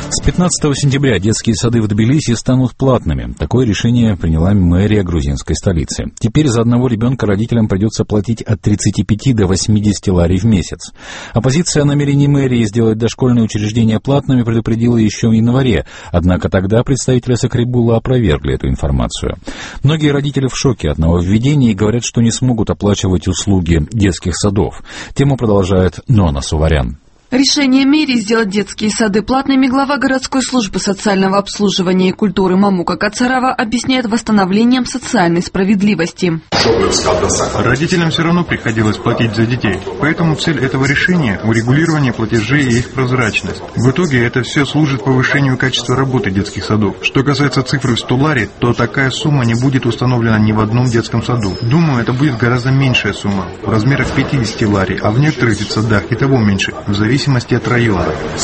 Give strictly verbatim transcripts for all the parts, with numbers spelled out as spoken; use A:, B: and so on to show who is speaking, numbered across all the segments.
A: С пятнадцатого сентября детские сады в Тбилиси станут платными. Такое решение приняла мэрия грузинской столицы. Теперь за одного ребенка родителям придется платить от тридцати пяти до восьмидесяти лари в месяц. Оппозиция о намерении мэрии сделать дошкольные учреждения платными предупредила еще в январе, однако тогда представители Сакребула опровергли эту информацию. Многие родители в шоке от нововведений и говорят, что не смогут оплачивать услуги детских садов. Тему продолжает Нона Суварян.
B: Решение мэрии сделать детские сады платными глава городской службы социального обслуживания и культуры Мамука Кацарава объясняет восстановлением социальной справедливости.
C: Родителям все равно приходилось платить за детей, поэтому цель этого решения – урегулирование платежей и их прозрачность. В итоге это все служит повышению качества работы детских садов. Что касается цифры в сто лари, то такая сумма не будет установлена ни в одном детском саду. Думаю, это будет гораздо меньшая сумма, в размерах пятидесяти лари, а в некоторых детсадах и того меньше, в зависимости В зависимости от района.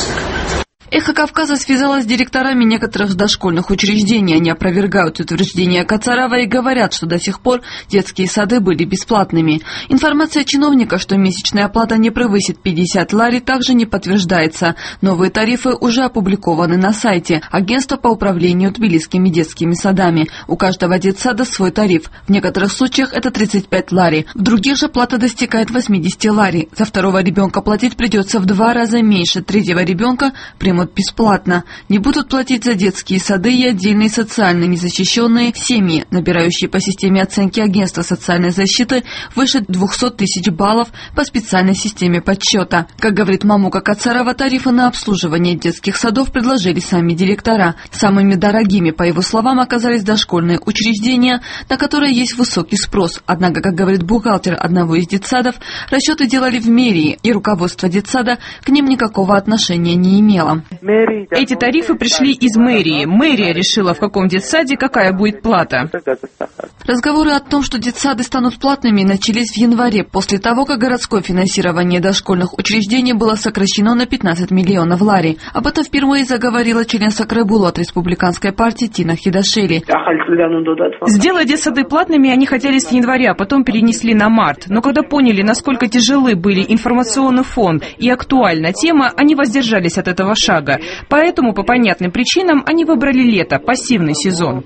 B: Эхо Кавказа связалась с директорами некоторых дошкольных учреждений. Они опровергают утверждения Кацарава и говорят, что до сих пор детские сады были бесплатными. Информация чиновника, что месячная оплата не превысит пятьдесят лари, также не подтверждается. Новые тарифы уже опубликованы на сайте Агентства по управлению тбилисскими детскими садами. У каждого детсада свой тариф. В некоторых случаях это тридцать пять лари. В других же плата достигает восьмидесяти лари. За второго ребенка платить придется в два раза меньше. Третьего ребенка примут бесплатно. Не будут платить за детские сады и отдельные социально незащищенные семьи, набирающие по системе оценки Агентства социальной защиты выше двухсот тысяч баллов по специальной системе подсчета. Как говорит Мамука Кацарава, тарифы на обслуживание детских садов предложили сами директора. Самыми дорогими, по его словам, оказались дошкольные учреждения, на которые есть высокий спрос. Однако, как говорит бухгалтер одного из детсадов, расчеты делали в мэрии, и руководство детсада к ним никакого отношения не имело.
D: Эти тарифы пришли из мэрии. Мэрия решила, в каком детсаде какая будет плата.
B: Разговоры о том, что детсады станут платными, начались в январе, после того, как городское финансирование дошкольных учреждений было сокращено на пятнадцать миллионов лари. Об этом впервые заговорила член Сакребула от республиканской партии Тина Хидашели.
D: Сделать детсады платными они хотели с января, а потом перенесли на март. Но когда поняли, насколько тяжелы были информационный фон и актуальна тема, они воздержались от этого шага. Поэтому, по понятным причинам, они выбрали лето, пассивный сезон.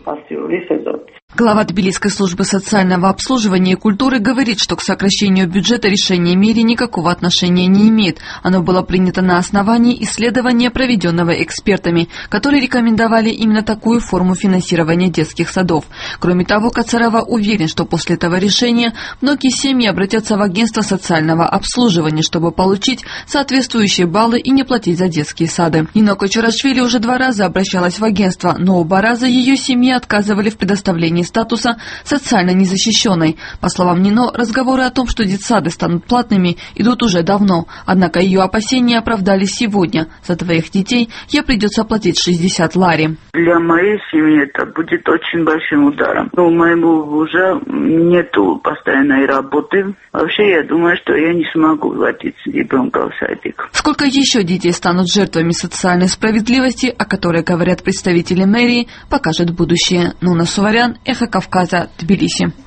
B: Глава Тбилисской службы социального обслуживания и культуры говорит, что к сокращению бюджета решение мэрии никакого отношения не имеет. Оно было принято на основании исследования, проведенного экспертами, которые рекомендовали именно такую форму финансирования детских садов. Кроме того, Кацарава уверен, что после этого решения многие семьи обратятся в агентство социального обслуживания, чтобы получить соответствующие баллы и не платить за детские сады. Нино Кочурашвили уже два раза обращалась в агентство, но оба раза ее семье отказывали в предоставлении статуса социально незащищенной. По словам Нино, разговоры о том, что детсады станут платными, идут уже давно. Однако ее опасения оправдались сегодня. За двоих детей ей придется платить шестьдесят лари.
E: Для моей семьи это будет очень большим ударом. У моего мужа нету постоянной работы. Вообще, я думаю, что я не смогу платить ребенка в садик.
B: Сколько еще детей станут жертвами социальной справедливости, о которой говорят представители мэрии, покажет будущее. Нона Суварян, Эхо Кавказа, Тбилиси.